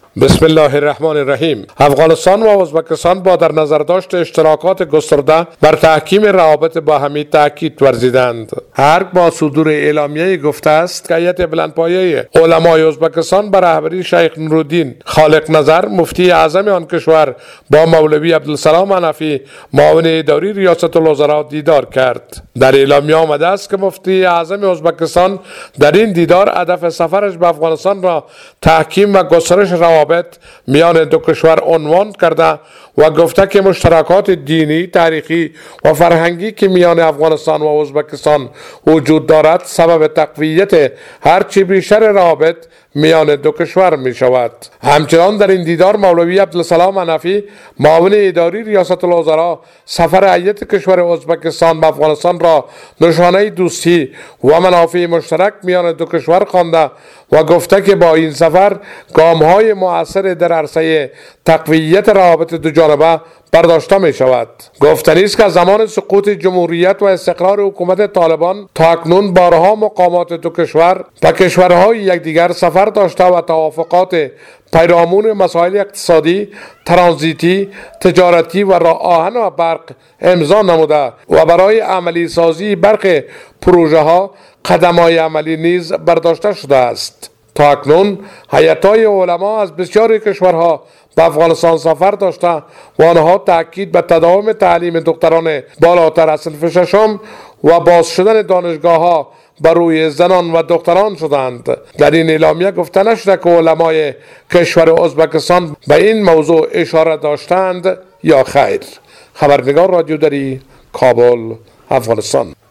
بسم الله الرحمن الرحیم. افغانستان و ازبکستان با در نظر داشت اشتراکات گسترده بر تحکیم روابط باهمی تاکید ورزیدند. هر با صدور اعلامیه گفته است که هیئت بلندپایه علمای ازبکستان بر رهبری شیخ نورالدین خالق نظر مفتی اعظم آن کشور با مولوی عبدالسلام حنفی معاون اداری ریاست الوزراء دیدار کرد. در اعلامیه آمده است که مفتی اعظم ازبکستان در این دیدار هدف سفرش به افغانستان را تحکیم و گسترش روابط میان دو کشور عنوان کرده و گفته که مشترکات دینی، تاریخی و فرهنگی که میان افغانستان و ازبکستان وجود دارد سبب تقویت هرچی بیشتر روابط میان دو کشور می شود. همچنان در این دیدار مولوی عبدالسلام حنفی معاون اداری ریاست الوزراء سفر هیئت کشور ازبکستان به افغانستان را نشانه دوستی و منافع مشترک میان دو کشور خوانده و گفته که با این سفر گام‌های مؤثر در عرصه تقویت روابط دو جانبه برداشته می شود. گفتنی است که زمان سقوط جمهوریت و استقرار حکومت طالبان تا اکنون بارها مقامات دو کشور و کشورهای یکدیگر سفر داشته و توافقات پیرامون مسائل اقتصادی، ترانزیتی، تجارتی و راه آهن و برق امضا نموده و برای عملی سازی برخی پروژه ها قدم‌های عملی نیز برداشته شده است. تا اکنون هیئت‌های علما از بسیاری کشورها به افغانستان سفر داشته و آنها تاکید به تداوم تعلیم دختران بالاتر از صنف ششم و باز شدن دانشگاه‌ها بر روی زنان و دختران شدند. در این اعلامیه گفته نشده که علمای کشور ازبکستان به این موضوع اشاره داشتند یا خیر. خبرنگار رادیو دری، کابل، افغانستان.